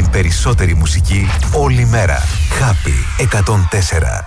περισσότερη μουσική όλη μέρα. Happy 104.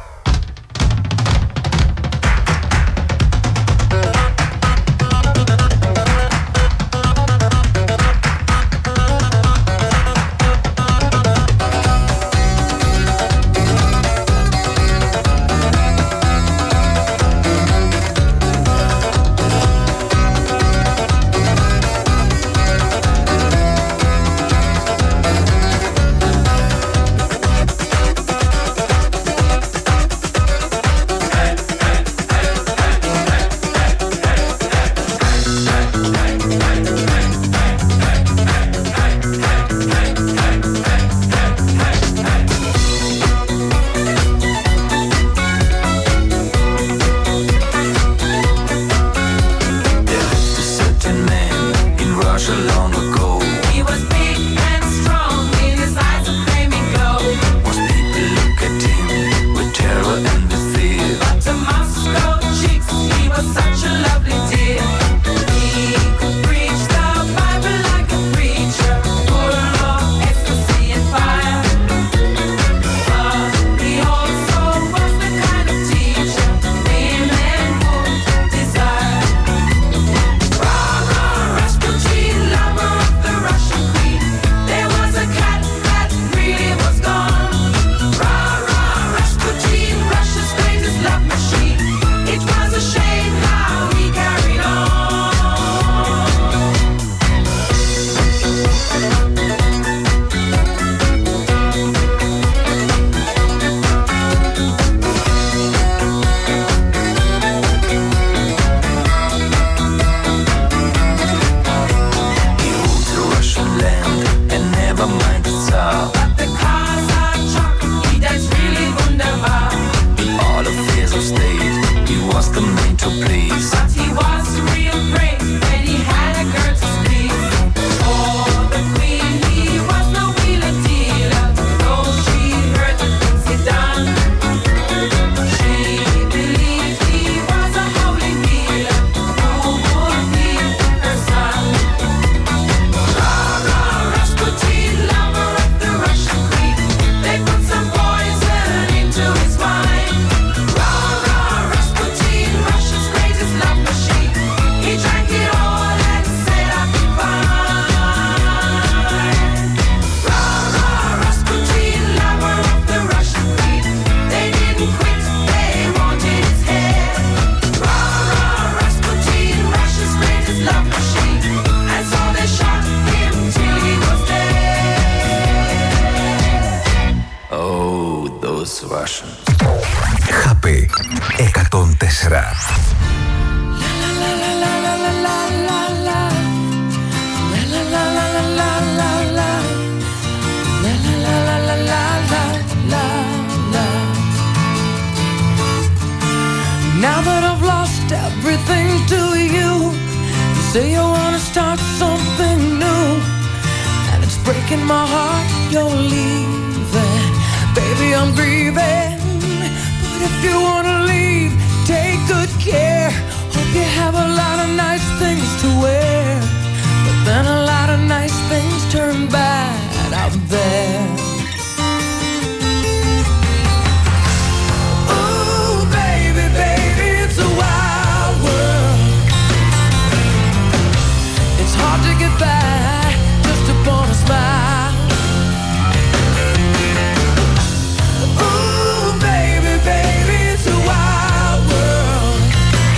Happy 104. Now that I've lost everything to you, you say you wanna start something new, and it's breaking my heart you're leaving. Baby, I'm grieving, but if you wanna leave, take good care. Hope you have a lot of nice things to wear, but then a lot of nice things turn bad out there. Hard to get by just upon a smile. Ooh, baby, baby, it's a wild world.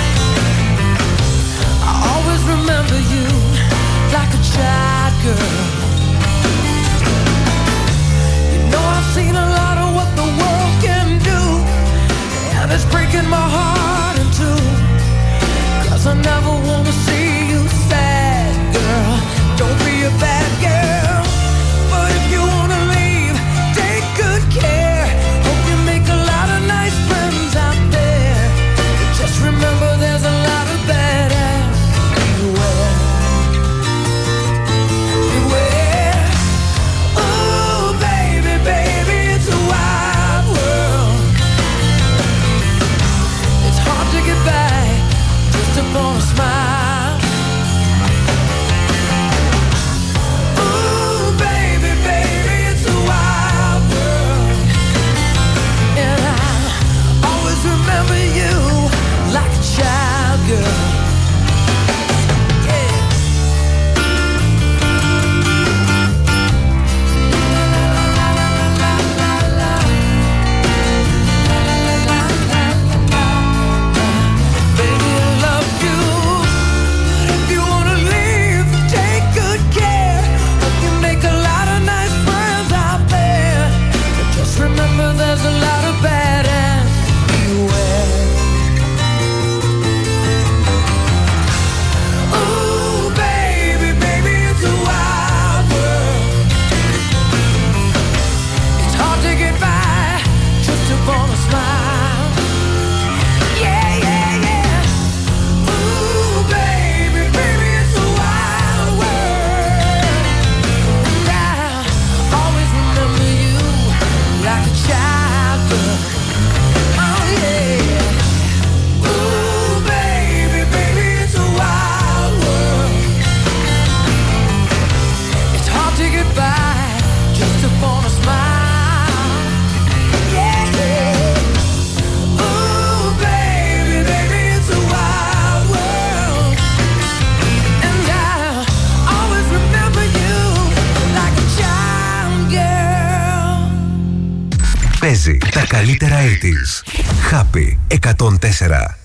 καλύτερα 80s. Happy 104.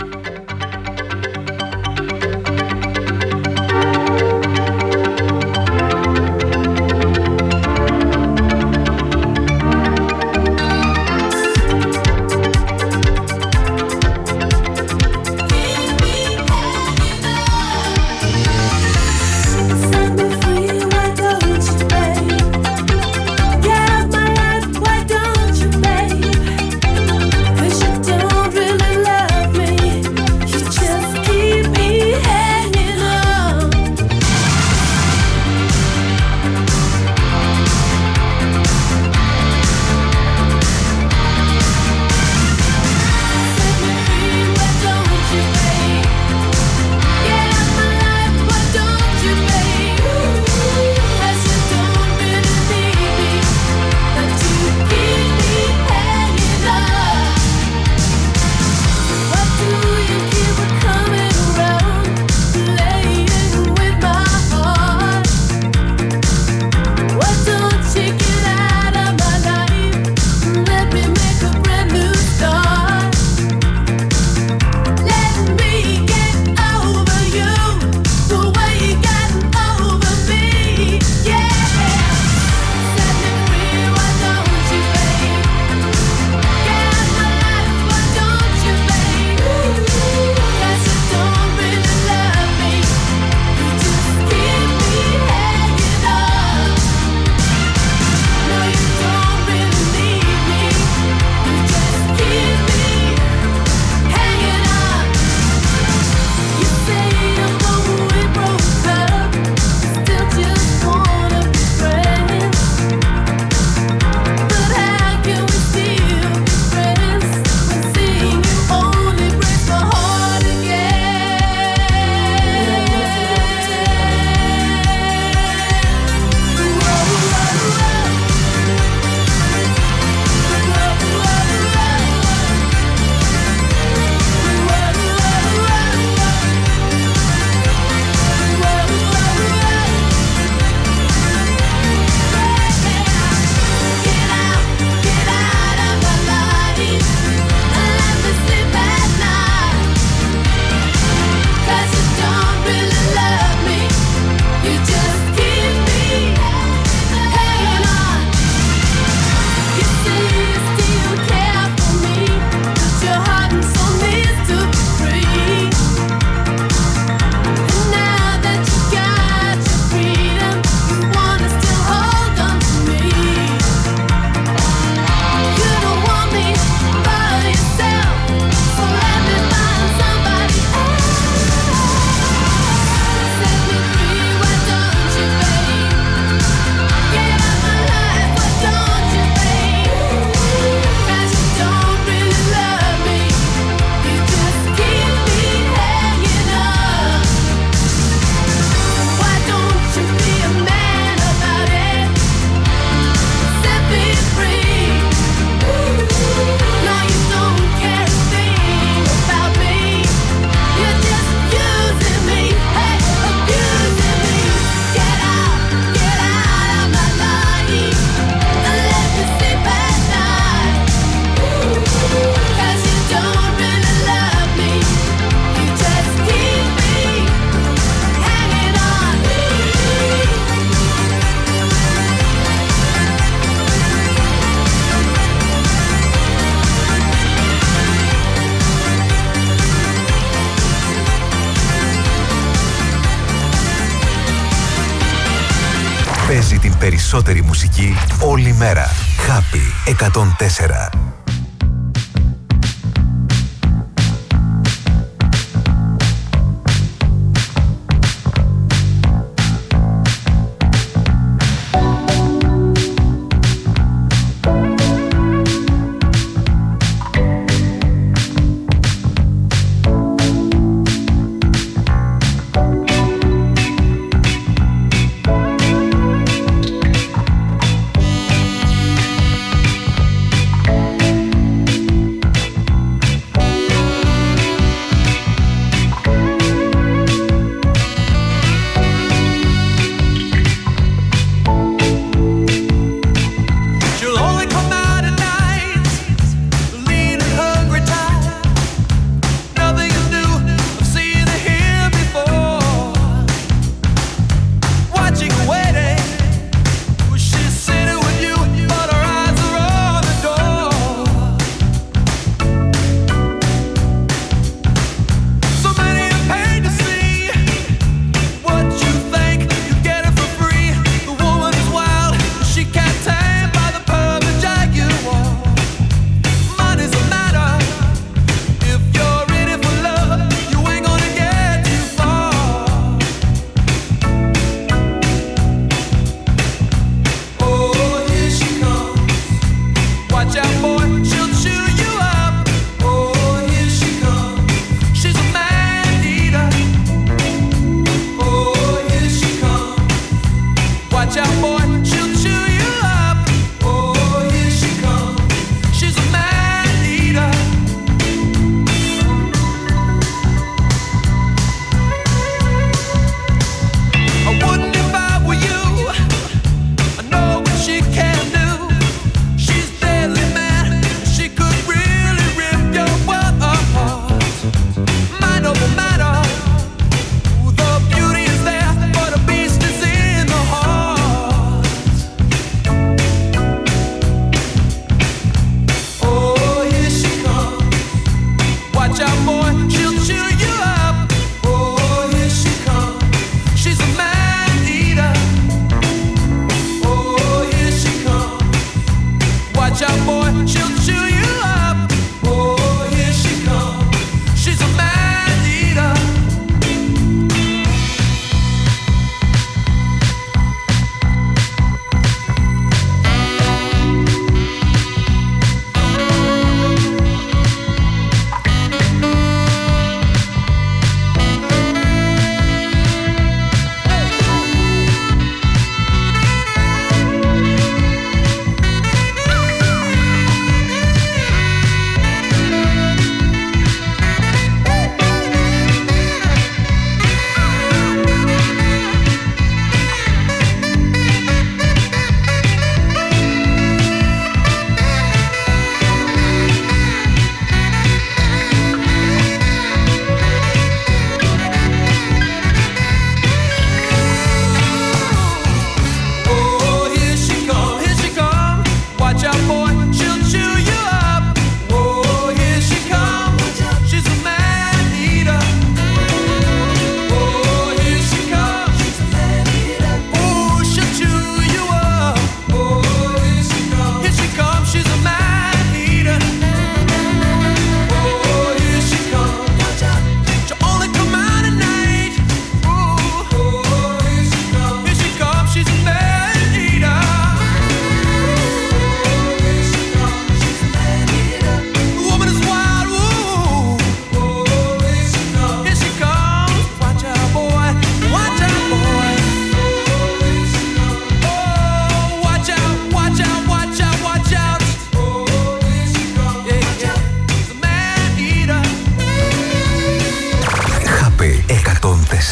Παίζει την περισσότερη μουσική όλη μέρα. Happy 104.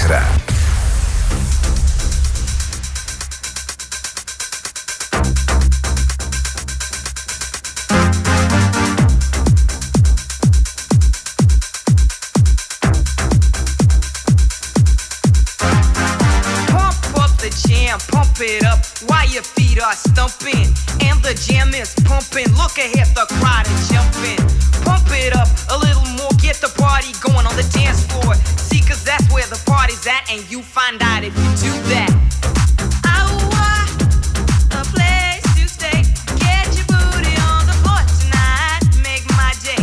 104. Pump it up while your feet are stumping and the jam is pumping. Look ahead, the crowd is jumping. Pump it up a little more, get the party going on the dance floor. See, cause that's where the party's at, and you find out if you do that. A place to stay. Get your booty on the floor tonight. Make my day.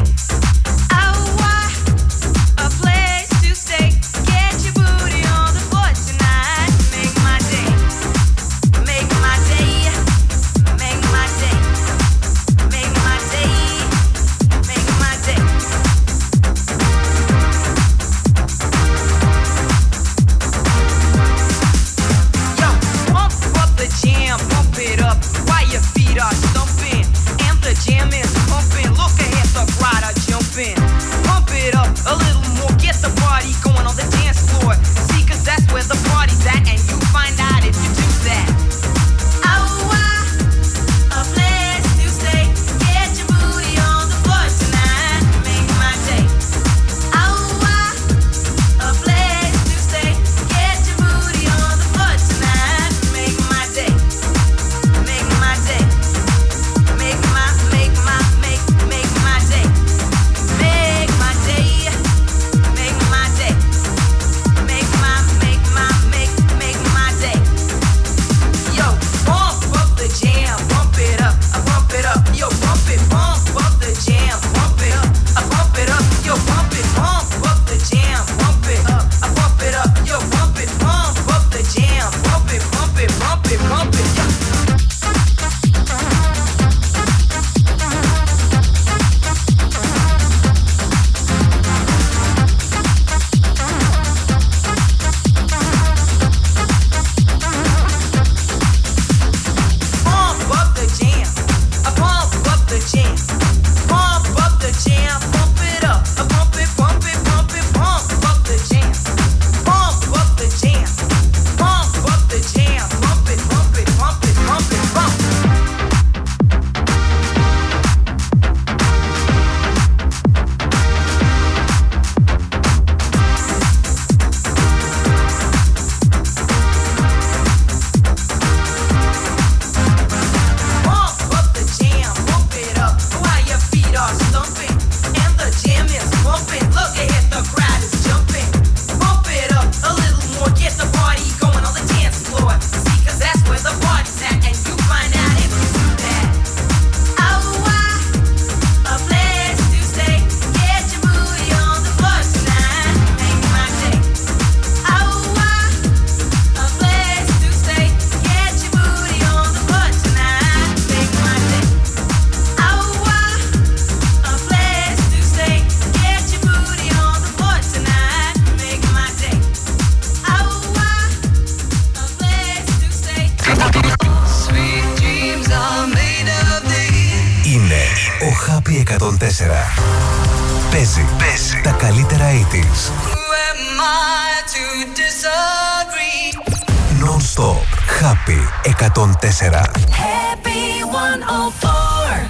A place to stay. Get your booty on the floor tonight. Make my day. Make my day. Make my day. Make my day. Make my day. Yo, pump up the jam, pump it up while your feet are stumping and the jam is pumping. Look ahead, the crowd are jumping. Pump it up a little more, get the party going on the dance floor. See, cause that's where the party's at, and you find out if you do that. A place to stay. Get your booty on the floor tonight. Make my day. A place to stay. Get your booty on the floor tonight. Make my day. Make my day. Make my day. Make my day. Make my day. Make my day. Make my day. Yo, pump up the jam, pump it up, pump it up. Yo, pump it, pump up the jam, pump it up, pump it up. Yo, pump it, pump up the jam, pump it up, pump it up. Yo, pump it, pump up the jam, pump it, pump it, pump it, pump it. Yo. Pump up the jam, pump up the jam, pump up the jam, pump it up, pump it, pump it, pump it, pump up the jam, pump up the jam, pump up the jam, pump it, pump it, pump it, pump it, pump. Pump up the jam, pump it up while your feet are stumping and the jam is pumping. Look ahead, the crowd is jumping. Pump it up a little more, get the party going on the dance floor. See, cause that's where the party's at, and you find out if you do that. A place to stay. Get your booty on the floor tonight. Make my day. A place to stay. Get your booty on the floor tonight. Make my day. A place to stay. Get your booty on the floor tonight. Make my day. A place to stay. Sweet dreams are made of these. Είναι ο Happy 104. Παίζει τα καλύτερα 80s. Who am I to disagree? Non-stop. Happy 104. Happy 104.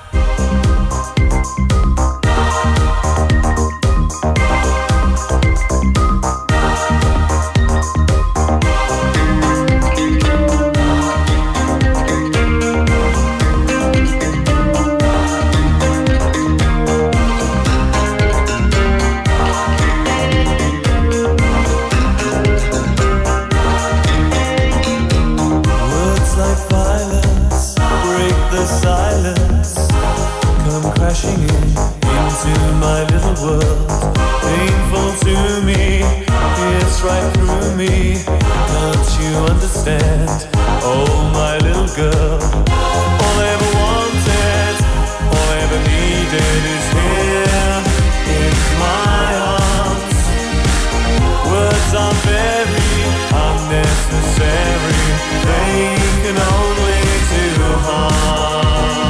Words like violence break the silence, come crashing into my little world. Painful to me, it's right through me. Can't you understand? Oh, my little girl. All I ever wanted, all I ever needed is here in my arms. Words are very unnecessary. They can only do harm.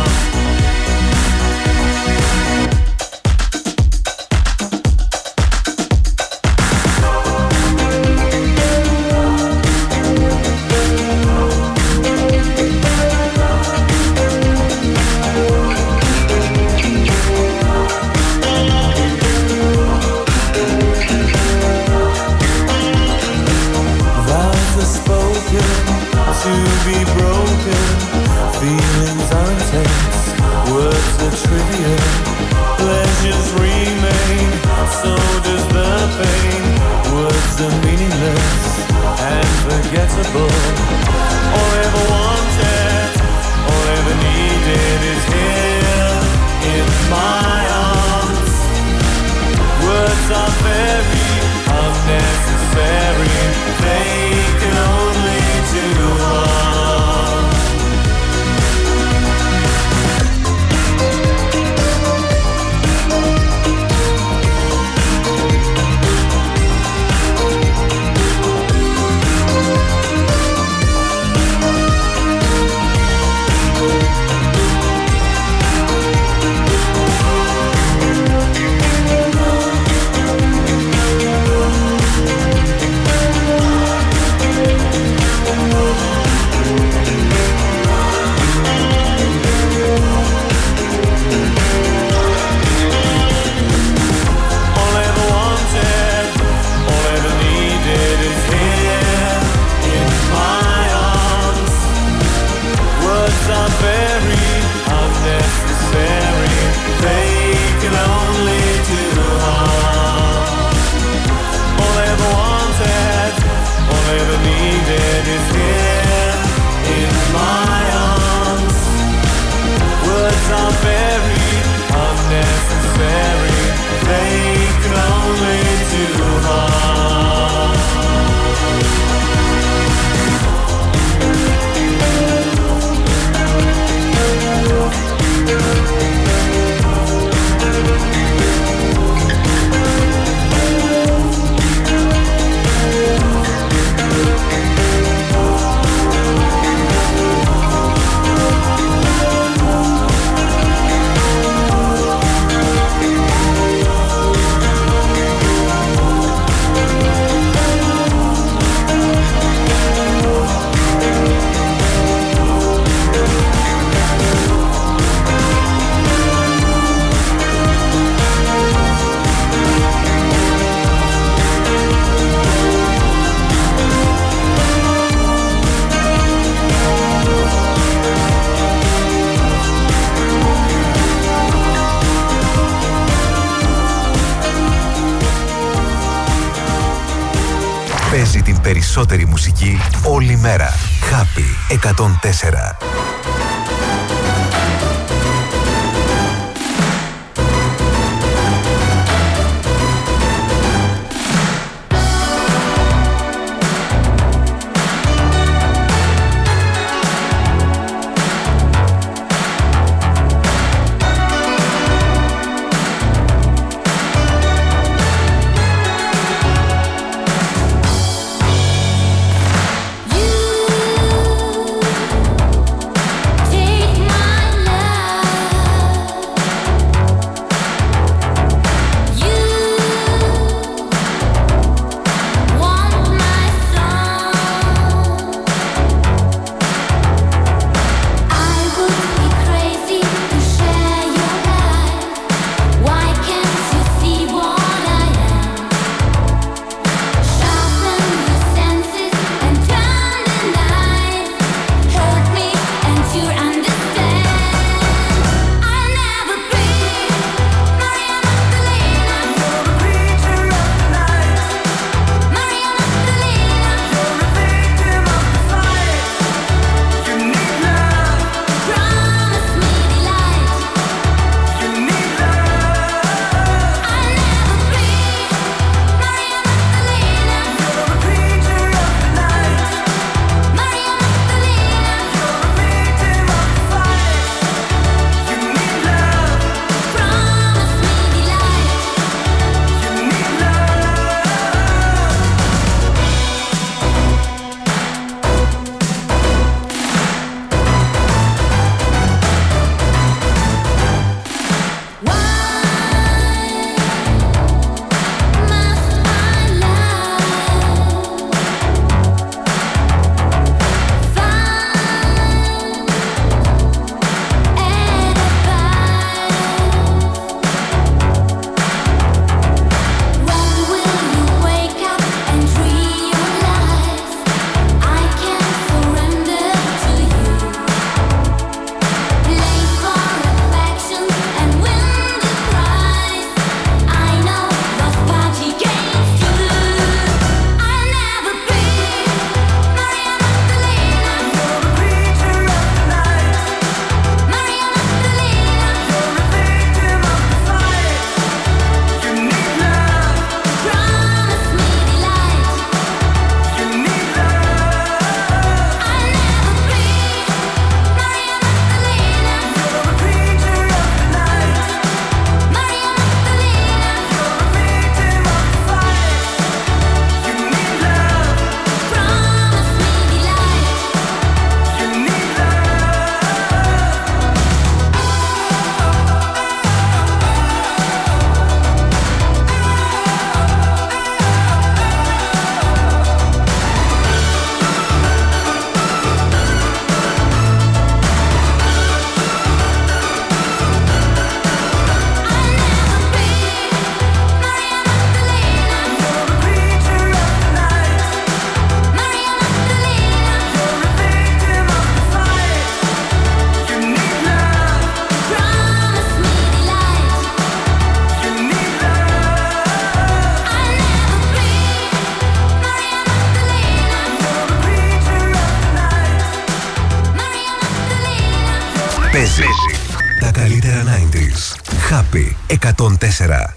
Παίζει την περισσότερη μουσική όλη μέρα. Happy 104. Παίζει τα καλύτερα 90s. Happy 104.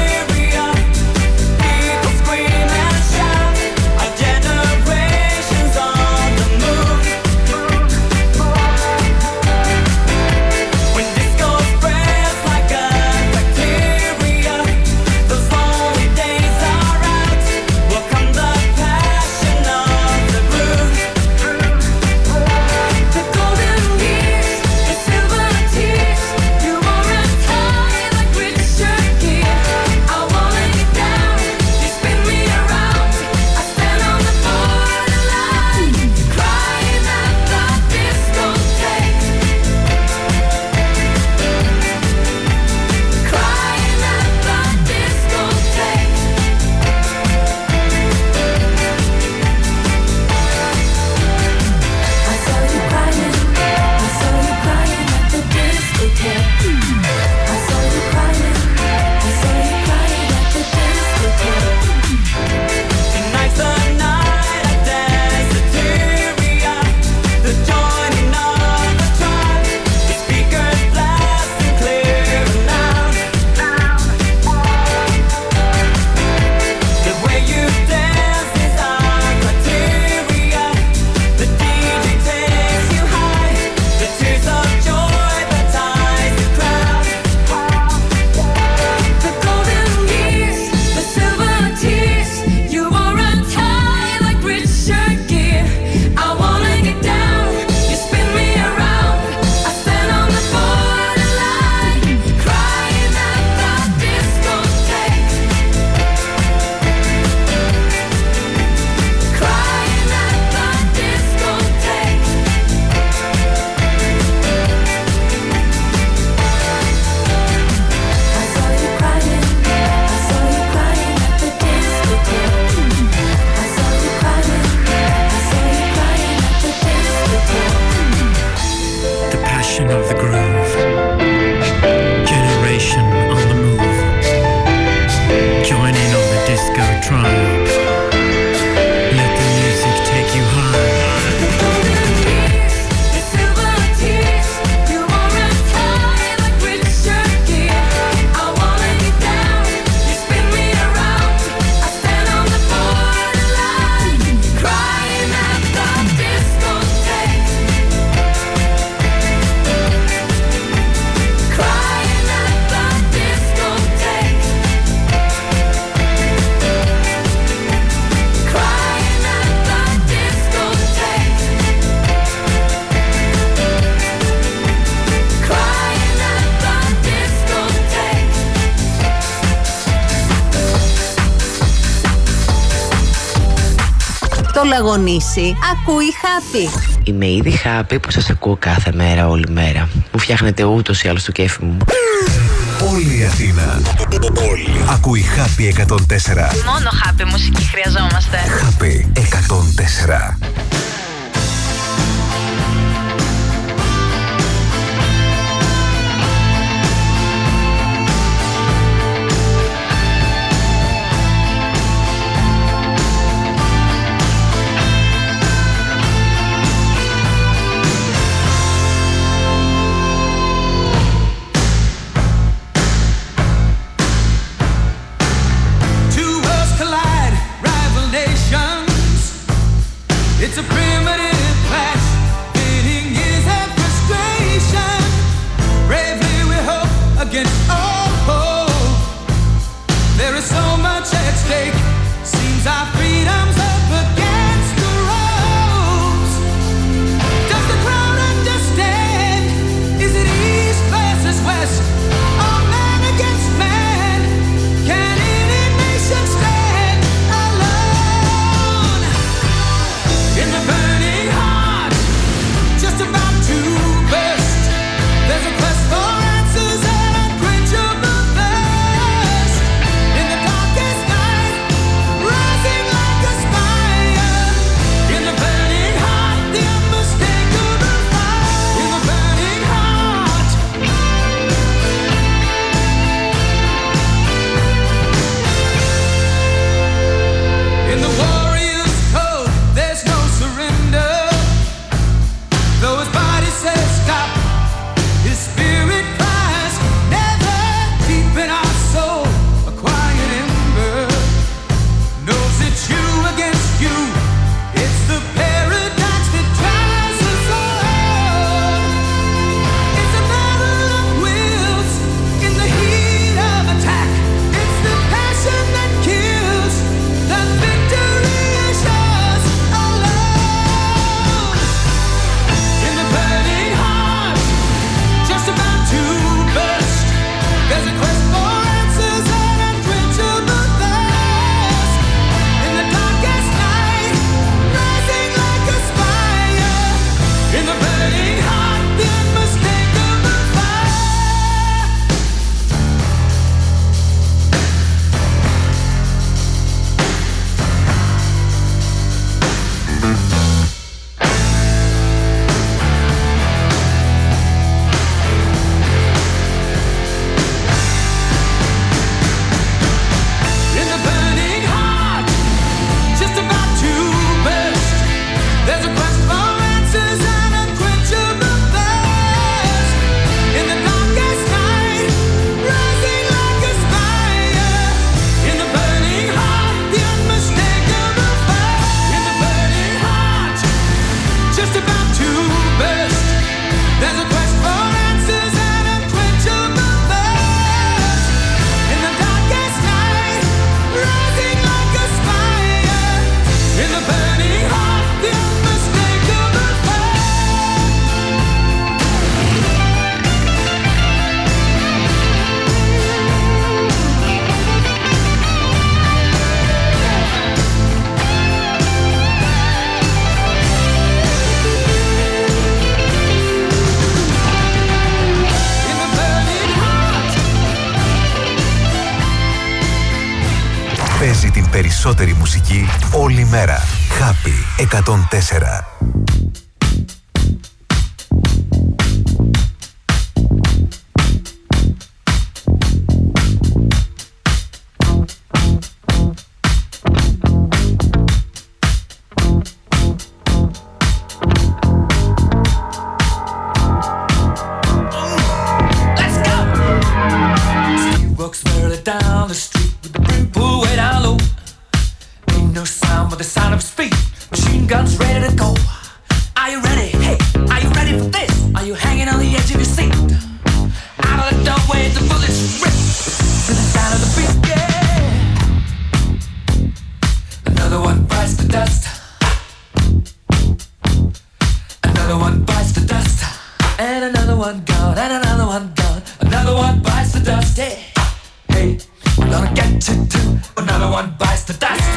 Generations Nation of the groove, generation on the move, joining on the disco tribe. Let the music take you high. Το λαγωνίσι ακούει Happy. Είμαι ήδη happy που σας ακούω κάθε μέρα, όλη μέρα. Μου φτιάχνετε ούτως ή άλλως το κέφι μου. Όλη η Αθήνα. Όλη. Ακούει Happy 104. Μόνο happy μουσική χρειαζόμαστε. Happy 104. It's a primitive clash, fitting years and frustration. Bravely we hope against all hope. There is so much at stake. Seems our freedom's up against the ropes. Does the crowd understand? Is it east versus west? Or man against man? Can any nation stand alone? In the burning heart, just about to burst, there's a quest for answers and unquenchable thirst. In the darkest night, rising like a spire. In the burning heart, the unmistakable fire. In the burning heart. In the warrior's code, there's no surrender. Though his body says stop, his spirit cries never. Deep in our soul, a quiet ember knows it's you against you. It's the paradox that drives us all. It's a battle of wills in the heat of attack. It's the passion that kills. The victory is yours alone. In the burning heart, just about to burst, there's a quest for answers and unquenchable thirst. In the darkest night, rising like a spire. In the burning heart, the unmistakable fire. In the burning heart, just about to burst, there's a quest for answers and unquenchable thirst. In the darkest night, rising like a spire. In the burning heart, the unmistakable fire. In the burning heart, just about to burst, there's a quest for answers and unquenchable thirst. In the darkest night, rising like a spire. In the burning heart, the unmistakable fire. In the burning heart. Παίζει την περισσότερη μουσική όλη μέρα. Happy 104. and another one gone, and another one gone. Another one bites the dust. Hey, hey, we're gonna get to do. Another one bites the dust.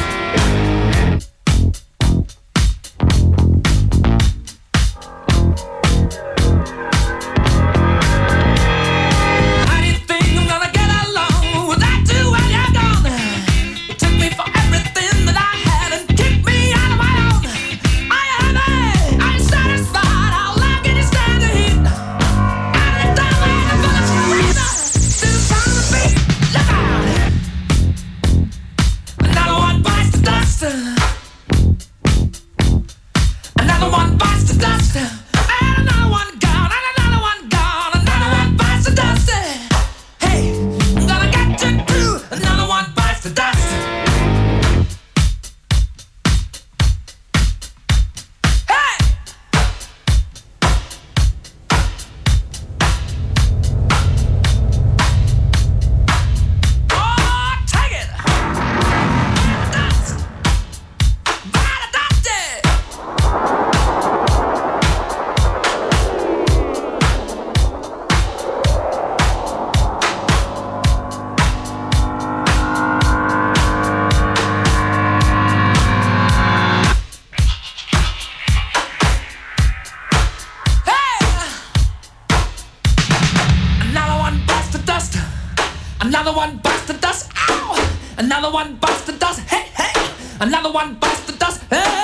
Another one bites the dust. Ow! Another one bites the dust. Hey, hey! Another one bites the dust. Hey!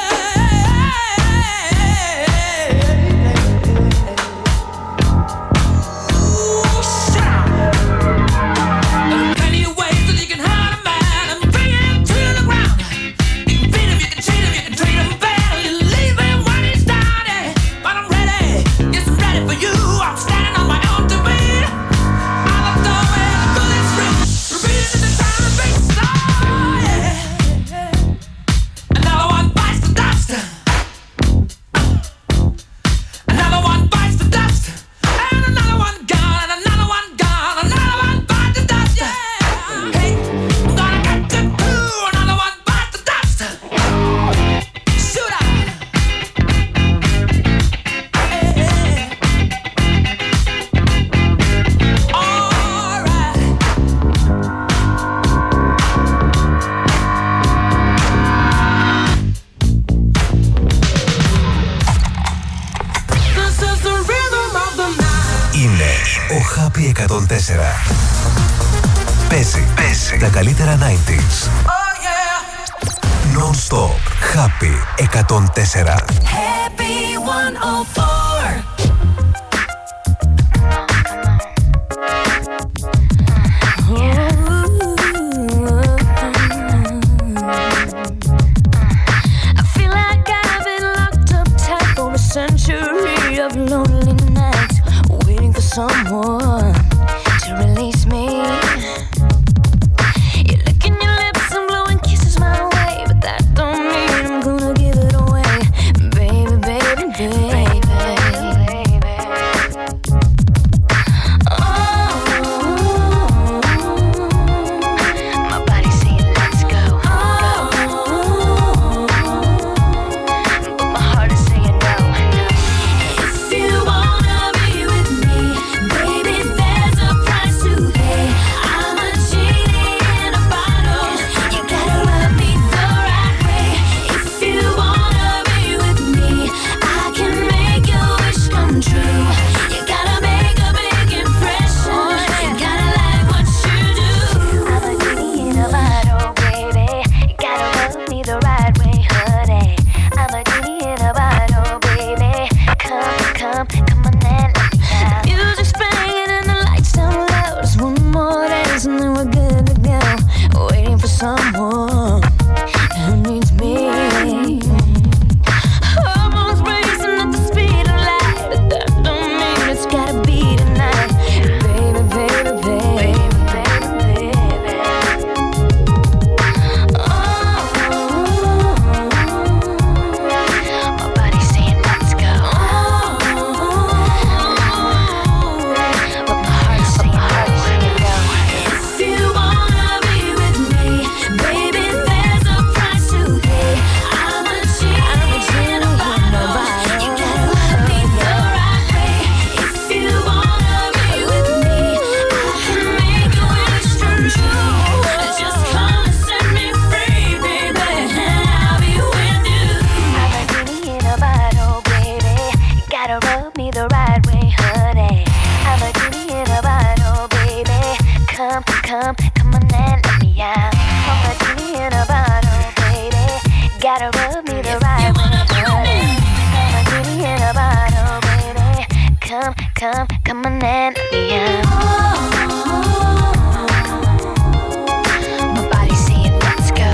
Παίζει τα καλύτερα 90s. Non-stop. Happy 104. Happy 104. I feel like I've been locked up tight for a century of lonely nights, waiting for someone to release me. You're licking your lips and blowing kisses my way, but that don't mean I'm gonna give it away, baby, baby, baby. My body's saying let's go, but my heart is saying no. If you wanna be with me, baby, there's a price to pay. come on and let me out. My body's saying let's go,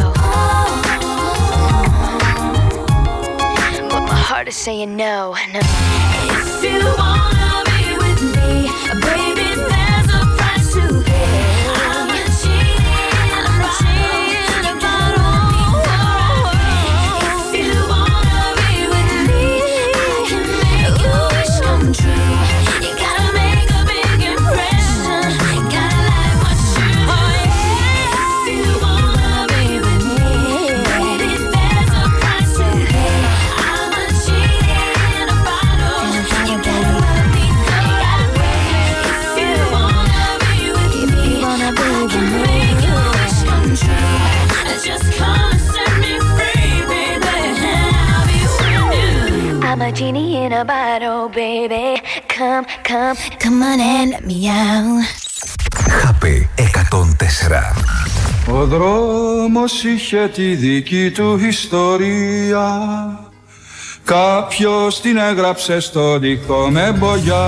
but my heart is saying no, no. If you wanna be with me, baby, there's a price to pay. I'm a cheating about all. If you wanna be with me, I can make your wish come true. You gotta make a big impression. Gotta like what you do. If you wanna be with me, baby, there's a price to pay. I'm a cheating about all. You gotta let me know. If you wanna be with me, I can make your wish come true. Just come and set me free, baby. I'll be with you. I'm a genie in a bottle, baby. Come on and let me out. Happy 104. Ο δρόμος είχε τη δική του ιστορία. Κάποιος την έγραψε στο δικό με μπογιά.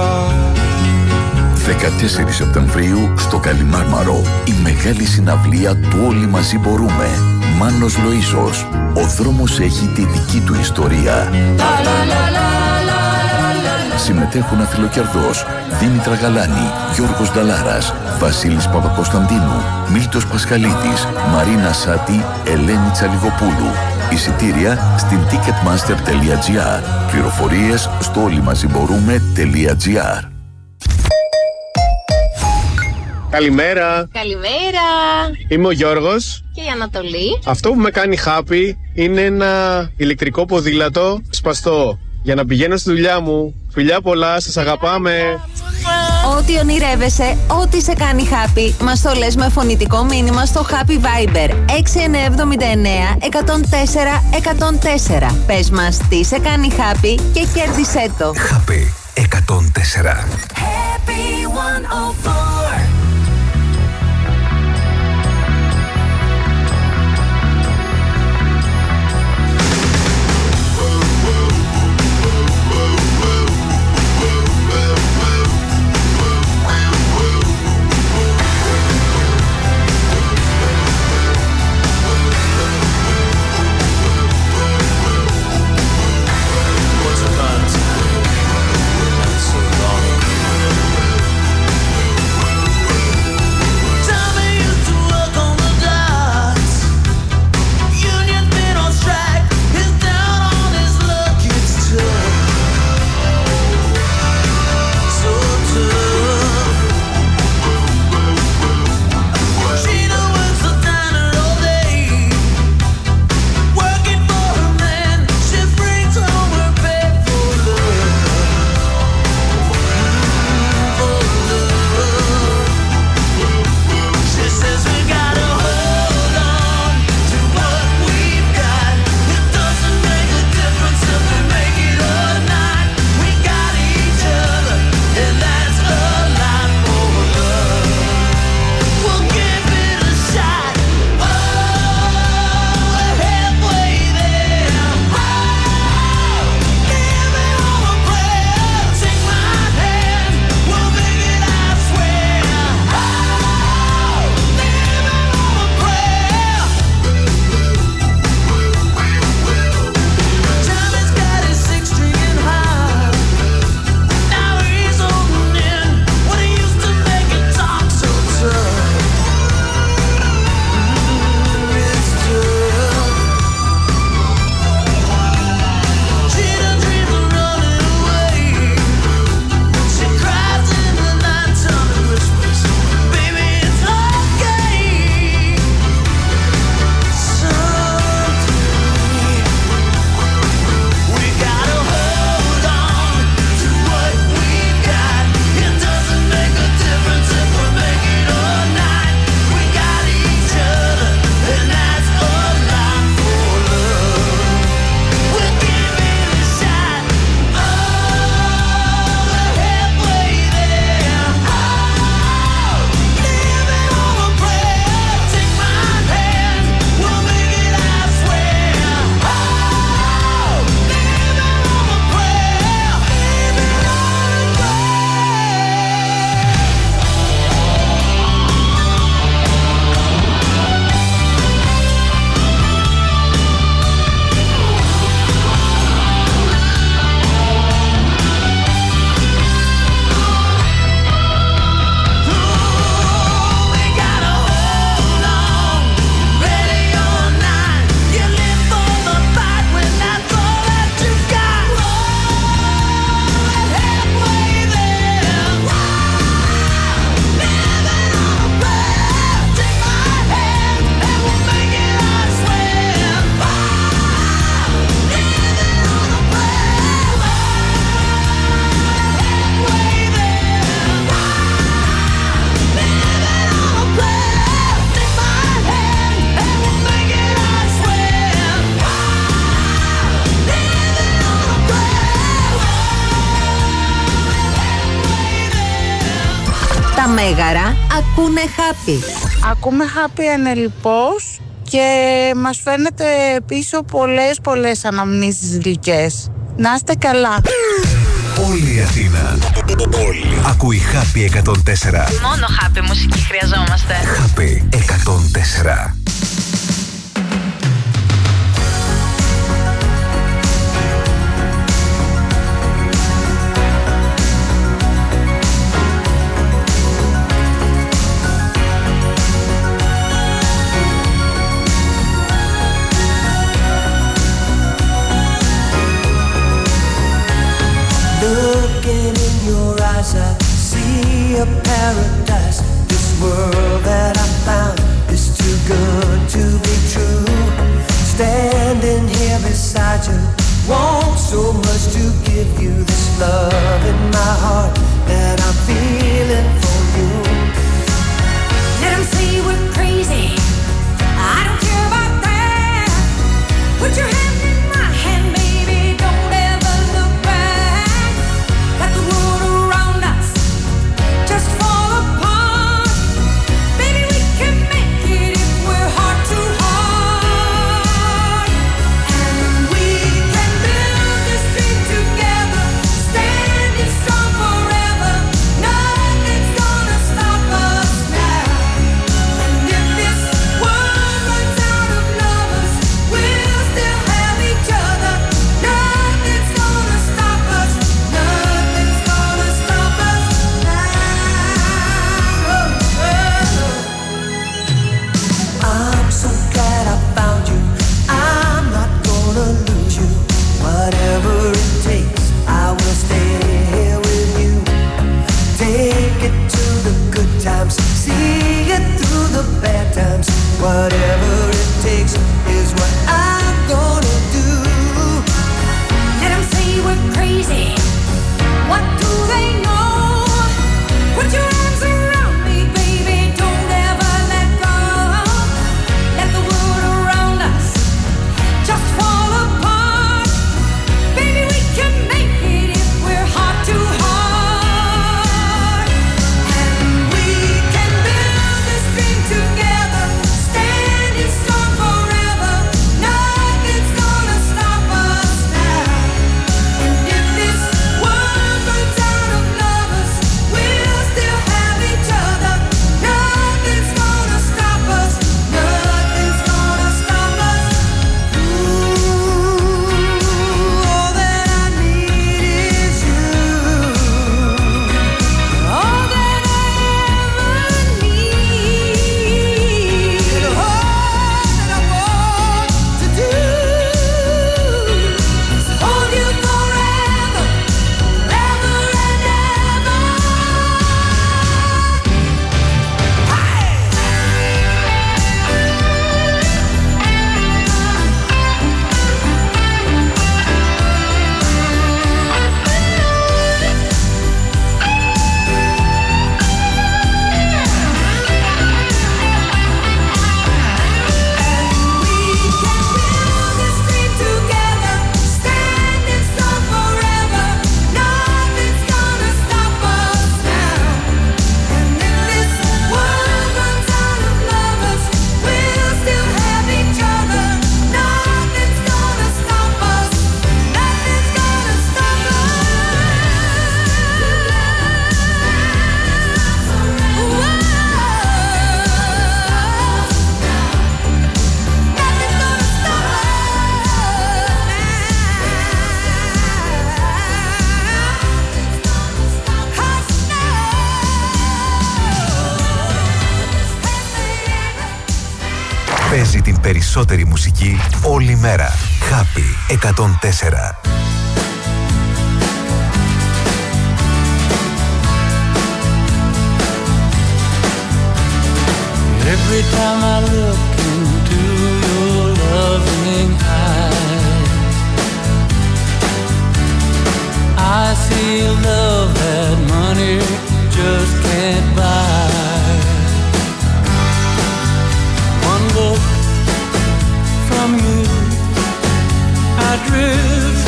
14 Σεπτεμβρίου στο Καλιμάρμαρο, η μεγάλη συναυλία του Όλοι Μαζί Μπορούμε. Μάνος Λοΐσος, ο δρόμος έχει τη δική του ιστορία. Συμμετέχουν Αθηλοκερδός, Δήμητρα Γαλάνη, Γιώργος Νταλάρας, Βασίλης Παπακοσταντίνου, Μίλτος Πασχαλίδης, Μαρίνα Σάτη, Ελένη Τσαλιγοπούλου. Εισιτήρια στην ticketmaster.gr. Πληροφορίες στο όλοιμαζιμπορούμε.gr. Καλημέρα. Καλημέρα. Είμαι ο Γιώργος. Και η Ανατολή. Αυτό που με κάνει happy είναι ένα ηλεκτρικό ποδήλατο σπαστό. Για να πηγαίνω στη δουλειά μου. Φιλιά πολλά, σας αγαπάμε. Ό,τι ονειρεύεσαι, ό,τι σε κάνει happy, μας το λες με φωνητικό μήνυμα στο Happy Viber 6979 104 104. Πες μας τι σε κάνει happy και κέρδισέ το. Happy 104. Happy 104. Once upon a time, not so long ago, Τα μέγαρα ακούνε Happy. Ακούμε Happy ενελιπώς και μας φαίνεται πίσω πολλές αναμνήσεις γλυκές. Να είστε καλά. Όλη η Αθήνα. Όλη. Ακούει Happy 104. Μόνο Happy μουσική χρειαζόμαστε. Happy 104. Looking in your eyes, I see a paradise. This world that I found is too good to be true. Standing here beside you, want so much to give you this love in my heart that I'm feeling for you. Let 'em say we're crazy, I don't care about that. Put your hand in my hand, baby, don't ever look back. Let the world around us just fall apart. Baby, we can make it if we're heart to heart. And we can build this dream together, standing strong forever. Nothing's gonna stop us now. And if this world runs out of lovers, we'll still have each other. Nothing's gonna stop us. Nothing's gonna stop us now. I'm so glad I found you. I'm not gonna lose you. Whatever it takes, I will stay here with you. Take it to the good times, see it through the bad times. Whatever it takes is what I'm gonna do. Let 'em say we're crazy. What do they know? Put your arms around me, baby. Don't ever let go. Let the world around us just fall apart. Baby, we can make it if we're heart to heart. And we can build this dream together, standing strong forever. Nothing's gonna stop us now. And if this world runs out of lovers, we'll still have each other. Nothing's gonna stop us. Nothing's gonna stop us. Ooh, all that I need is you. All that I ever need. And all that I want to do is hold you forever, forever and ever. This dream together, standing strong forever. Nothing's gonna stop us now. And if this world runs out of lovers, we'll still have each other. Nothing's gonna stop us. Nothing's gonna stop Παίζει την περισσότερη μουσική όλη μέρα. Happy 104. Every time I look into your loving eyes, I see a love that money just can't buy. One look from you, I drift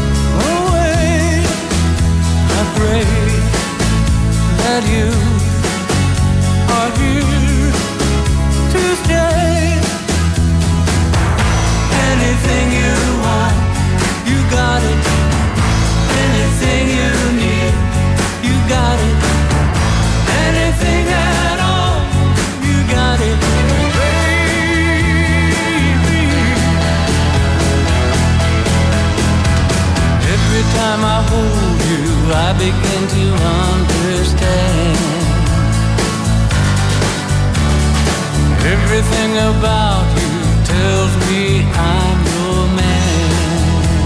away. I pray that you to understand. Everything about you tells me I'm your man.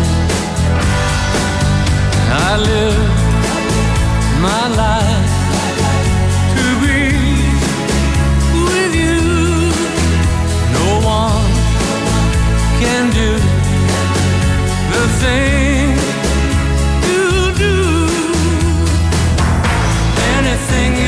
I live my life to be with you. No one can do the thing you do. Anything you